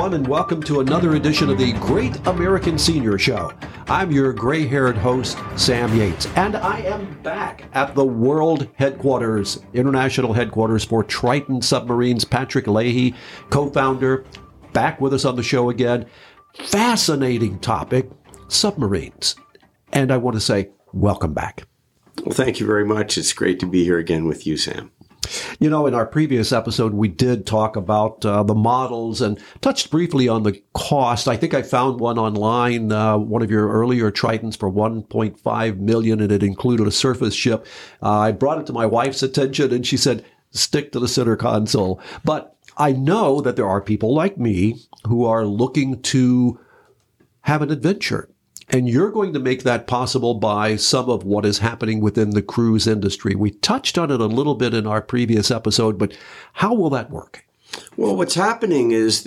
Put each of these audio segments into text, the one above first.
everyone, and welcome to another edition of the Great American Senior Show. I'm your gray-haired host, Sam Yates, and I am back at the world headquarters, international headquarters for Triton Submarines. Patrick Leahy, co-founder, back with us on the show again. Fascinating topic, submarines. And I want to say, welcome back. Well, thank you very much. It's great to be here again with you, Sam. You know, in our previous episode, we did talk about the models and touched briefly on the cost. I think I found one online, one of your earlier Tritons for $1.5 million, and it included a surface ship. I brought it to my wife's attention, and she said, stick to the center console. But I know that there are people like me who are looking to have an adventure. And you're going to make that possible by some of what is happening within the cruise industry. We touched on it a little bit in our previous episode, but how will that work? Well, what's happening is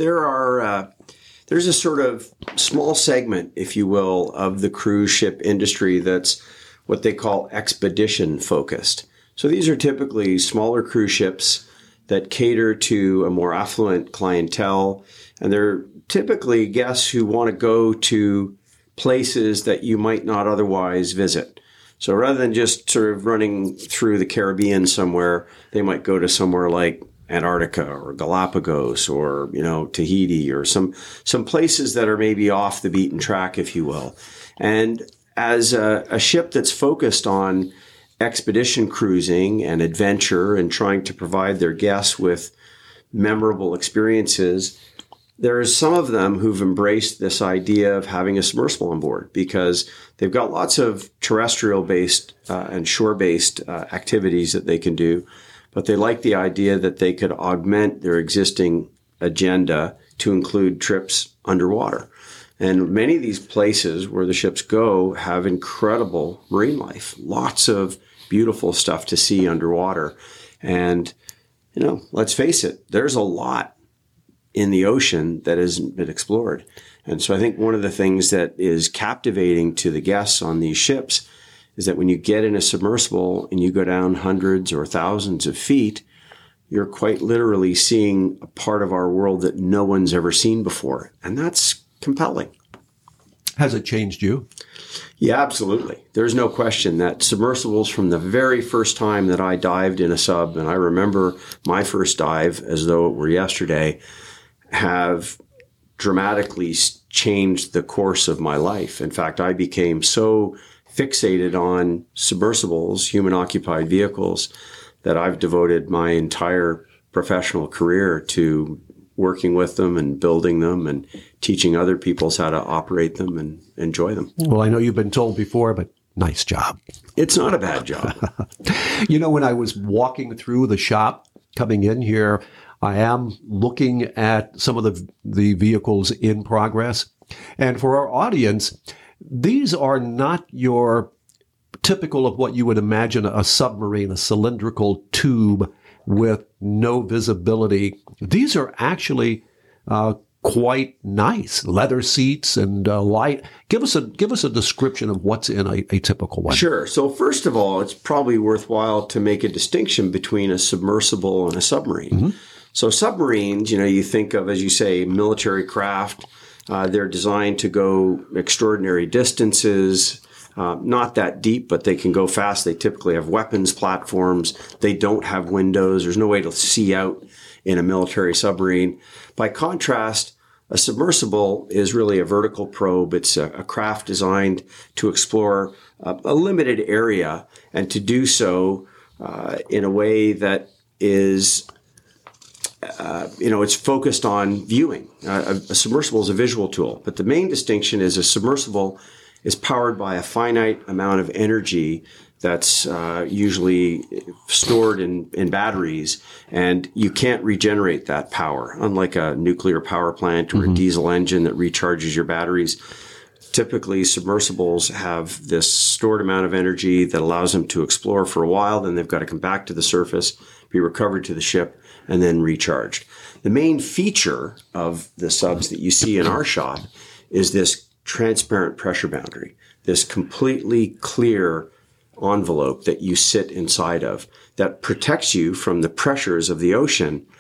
there's a sort of small segment, if you will, of the cruise ship industry that's what they call expedition focused. So these are typically smaller cruise ships that cater to a more affluent clientele. And they're typically guests who want to go to places that you might not otherwise visit. So rather than just sort of running through the Caribbean somewhere, they might go to somewhere like Antarctica or Galapagos or, Tahiti or some places that are maybe off the beaten track, if you will. And as a ship that's focused on expedition cruising and adventure and trying to provide their guests with memorable experiences, there's some of them who've embraced this idea of having a submersible on board because they've got lots of terrestrial-based and shore-based activities that they can do, but they like the idea that they could augment their existing agenda to include trips underwater. And many of these places where the ships go have incredible marine life, lots of beautiful stuff to see underwater. And, let's face it, there's a lot in the ocean that hasn't been explored. And so I think one of the things that is captivating to the guests on these ships is that when you get in a submersible and you go down hundreds or thousands of feet, you're quite literally seeing a part of our world that no one's ever seen before. And that's compelling. Has it changed you? Yeah, absolutely. There's no question that submersibles from the very first time that I dived in a sub, and I remember my first dive as though it were yesterday, have dramatically changed the course of my life. In fact, I became so fixated on submersibles, human-occupied vehicles, that I've devoted my entire professional career to working with them and building them and teaching other people how to operate them and enjoy them. Well, I know you've been told before, but nice job. It's not a bad job. When I was walking through the shop coming in here, I am looking at some of the vehicles in progress. And for our audience, these are not your typical of what you would imagine a submarine, a cylindrical tube with no visibility. These are actually quite nice. Leather seats and light. Give us a description of what's in a typical one. Sure. So first of all, it's probably worthwhile to make a distinction between a submersible and a submarine. Mm-hmm. So submarines, you think of, as you say, military craft. They're designed to go extraordinary distances, not that deep, but they can go fast. They typically have weapons platforms. They don't have windows. There's no way to see out in a military submarine. By contrast, a submersible is really a vertical probe. It's a craft designed to explore a limited area and to do so in a way that is it's focused on viewing. A submersible is a visual tool, but the main distinction is a submersible is powered by a finite amount of energy that's usually stored in batteries, and you can't regenerate that power, unlike a nuclear power plant or a diesel engine that recharges your batteries. Typically, submersibles have this stored amount of energy that allows them to explore for a while. Then they've got to come back to the surface, be recovered to the ship, and then recharged. The main feature of the subs that you see in our shop is this transparent pressure boundary, this completely clear envelope that you sit inside of that protects you from the pressures of the ocean,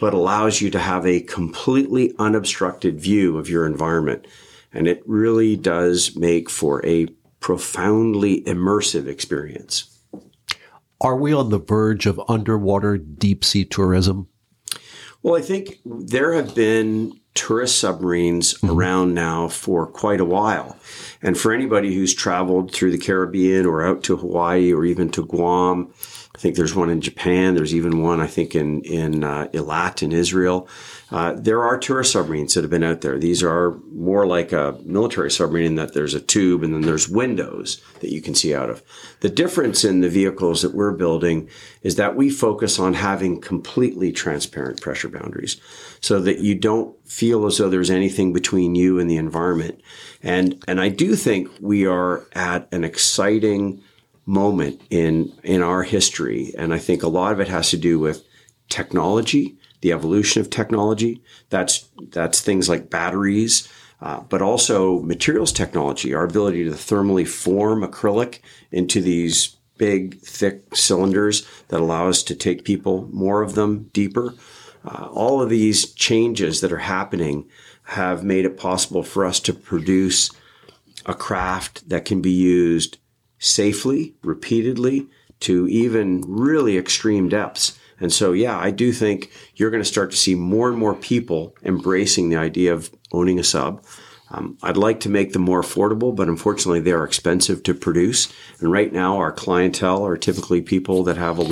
but allows you to have a completely unobstructed view of your environment. And it really does make for a profoundly immersive experience. Are we on the verge of underwater deep sea tourism? Well, I think there have been tourist submarines around now for quite a while. And for anybody who's traveled through the Caribbean or out to Hawaii or even to Guam, I think there's one in Japan. There's even one, I think, in Eilat in Israel. There are tourist submarines that have been out there. These are more like a military submarine in that there's a tube and then there's windows that you can see out of. The difference in the vehicles that we're building is that we focus on having completely transparent pressure boundaries so that you don't feel as though there's anything between you and the environment. And I do think we are at an exciting moment in our history. And I think a lot of it has to do with technology, the evolution of technology. That's things like batteries, but also materials technology, our ability to thermally form acrylic into these big, thick cylinders that allow us to take people, more of them, deeper. All of these changes that are happening have made it possible for us to produce a craft that can be used safely, repeatedly, to even really extreme depths. And so, yeah, I do think you're going to start to see more and more people embracing the idea of owning a sub. I'd like to make them more affordable, but unfortunately they are expensive to produce. And right now our clientele are typically people that have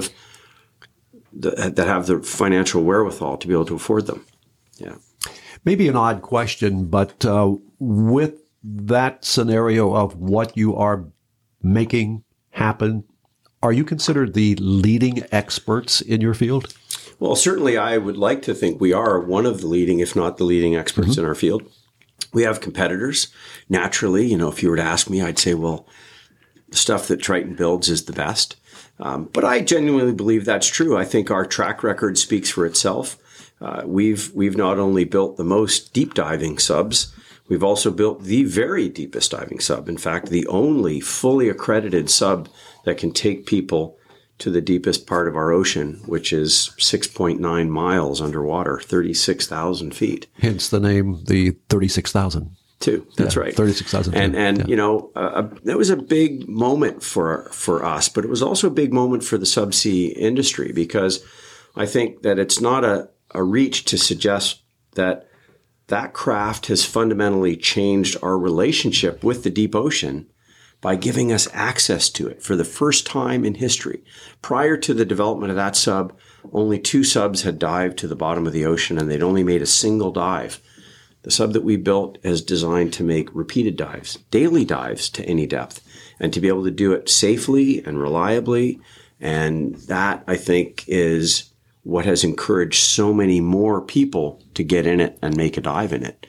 that have the financial wherewithal to be able to afford them. Yeah. Maybe an odd question, but with that scenario of what you are making happen, are you considered the leading experts in your field? Well, certainly I would like to think we are one of the leading, if not the leading experts in our field. We have competitors. Naturally, if you were to ask me, I'd say, well, the stuff that Triton builds is the best. But I genuinely believe that's true. I think our track record speaks for itself. We've not only built the most deep diving subs, we've also built the very deepest diving sub. In fact, the only fully accredited sub that can take people to the deepest part of our ocean, which is 6.9 miles underwater, 36,000 feet. Hence the name, the 36,000. That's right. 36,000. And that was a big moment for us, but it was also a big moment for the subsea industry, because I think that it's not a reach to suggest that craft has fundamentally changed our relationship with the deep ocean by giving us access to it for the first time in history. Prior to the development of that sub, only 2 subs had dived to the bottom of the ocean, and they'd only made a single dive. The sub that we built is designed to make repeated dives, daily dives to any depth, and to be able to do it safely and reliably. And that, I think, is what has encouraged so many more people to get in it and make a dive in it.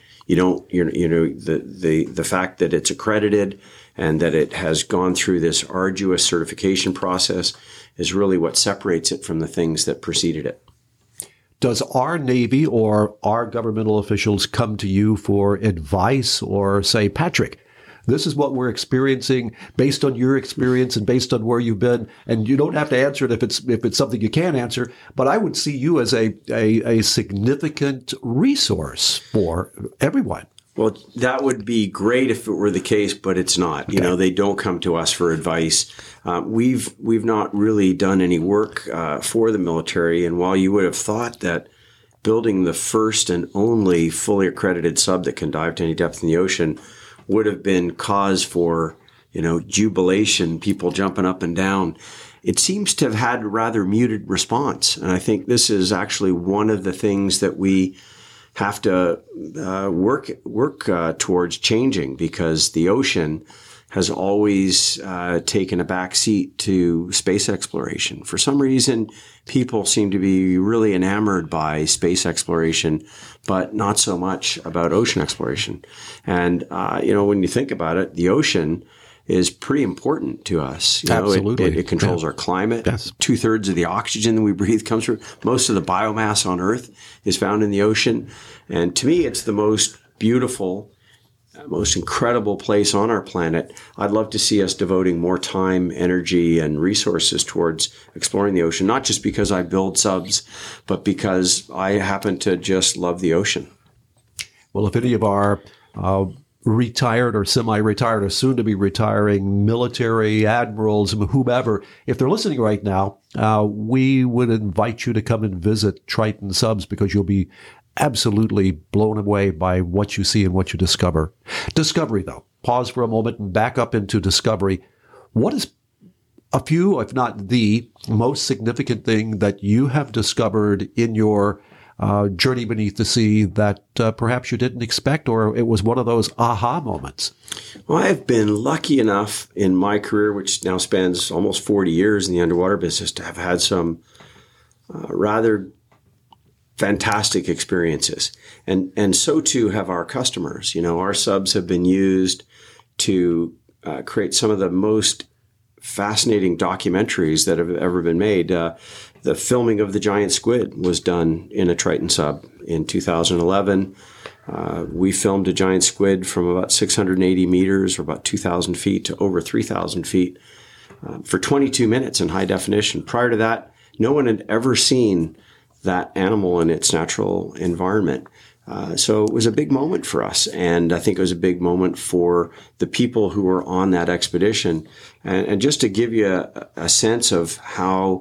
The fact that it's accredited and that it has gone through this arduous certification process is really what separates it from the things that preceded it. Does our Navy or our governmental officials come to you for advice or say, Patrick, this is what we're experiencing based on your experience and based on where you've been? And you don't have to answer it if it's something you can answer, but I would see you as a significant resource for everyone. Well, that would be great if it were the case, but it's not. Okay. They don't come to us for advice. We've not really done any work for the military. And while you would have thought that building the first and only fully accredited sub that can dive to any depth in the ocean would have been cause for, jubilation, people jumping up and down, it seems to have had a rather muted response. And I think this is actually one of the things that we have to work towards changing, because the ocean has always taken a back seat to space exploration. For some reason, people seem to be really enamored by space exploration, but not so much about ocean exploration. And, when you think about it, the ocean is pretty important to us. Absolutely. It controls our climate. Yes. 2/3 of the oxygen that we breathe comes from, most of the biomass on Earth is found in the ocean. And to me, it's the most beautiful most incredible place on our planet, I'd love to see us devoting more time, energy, and resources towards exploring the ocean, not just because I build subs, but because I happen to just love the ocean. Well, if any of our retired or semi-retired or soon-to-be retiring military admirals, whomever, if they're listening right now, we would invite you to come and visit Triton Subs because you'll be absolutely blown away by what you see and what you discover. Discovery, though. Pause for a moment and back up into Discovery. What is a few, if not the most significant thing that you have discovered in your journey beneath the sea that perhaps you didn't expect, or it was one of those aha moments? Well, I've been lucky enough in my career, which now spans almost 40 years in the underwater business, to have had some rather fantastic experiences. And so too have our customers. You know, our subs have been used to create some of the most fascinating documentaries that have ever been made. The filming of the giant squid was done in a Triton sub in 2011. We filmed a giant squid from about 680 meters or about 2,000 feet to over 3,000 feet for 22 minutes in high definition. Prior to that, no one had ever seen that animal in its natural environment. So it was a big moment for us. And I think it was a big moment for the people who were on that expedition. And just to give you a sense of how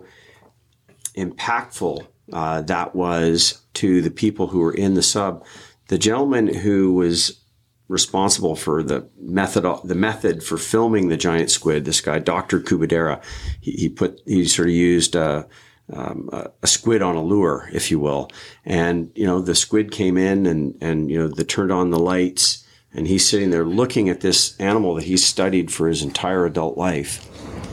impactful that was to the people who were in the sub, the gentleman who was responsible for the method for filming the giant squid, this guy, Dr. Kubadera, he sort of used a squid on a lure, if you will. And, you know, the squid came in and, you know, they turned on the lights and he's sitting there looking at this animal that he's studied for his entire adult life.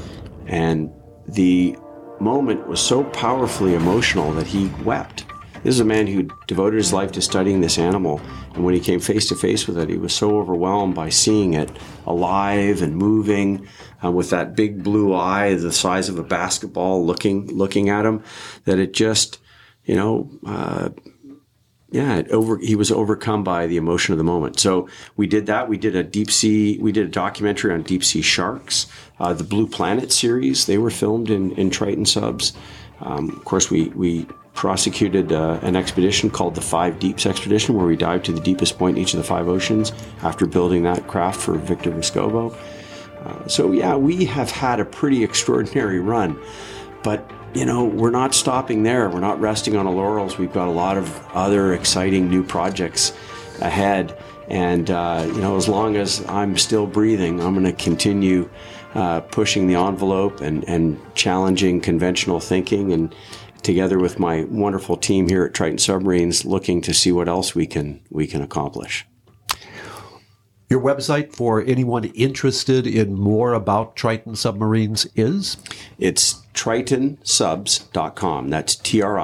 And the moment was so powerfully emotional that he wept. This is a man who devoted his life to studying this animal. And when he came face to face with it, he was so overwhelmed by seeing it alive and moving, with that big blue eye the size of a basketball looking at him, that it just, you know, he was overcome by the emotion of the moment. So we did that. We did a documentary on deep sea sharks. The Blue Planet series, they were filmed in Triton subs. Of course, we prosecuted an expedition called the Five Deeps Expedition, where we dived to the deepest point in each of the 5 oceans after building that craft for Victor Vescovo. So yeah, we have had a pretty extraordinary run, but you know, we're not stopping there. We're not resting on our laurels. We've got a lot of other exciting new projects ahead. And, you know, as long as I'm still breathing, I'm going to continue pushing the envelope and challenging conventional thinking, and together with my wonderful team here at Triton Submarines, looking to see what else we can accomplish. Your website for anyone interested in more about Triton Submarines is? It's tritonsubs.com. That's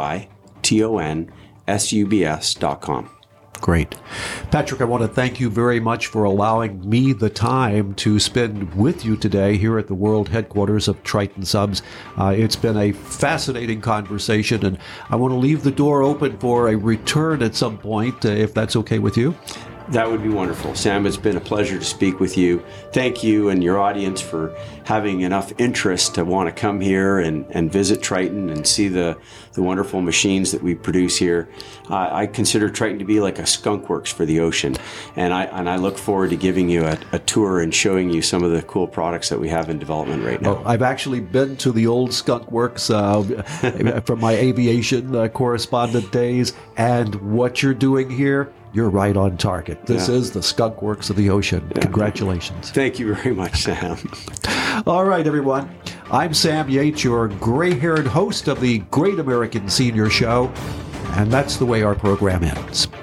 TRITONSUBS.com. Great. Patrick, I want to thank you very much for allowing me the time to spend with you today here at the world headquarters of Triton Subs. It's been a fascinating conversation, and I want to leave the door open for a return at some point, if that's okay with you. That would be wonderful. Sam, it's been a pleasure to speak with you. Thank you and your audience for having enough interest to want to come here and visit Triton and see the wonderful machines that we produce here. I consider Triton to be like a skunk works for the ocean, and I look forward to giving you a tour and showing you some of the cool products that we have in development right now. I've actually been to the old skunk works from my aviation correspondent days, and what you're doing here, you're right on target. This is the skunk works of the ocean. Yeah. Congratulations. Thank you very much, Sam. All right, everyone. I'm Sam Yates, your gray-haired host of the Great American Senior Show, and that's the way our program ends.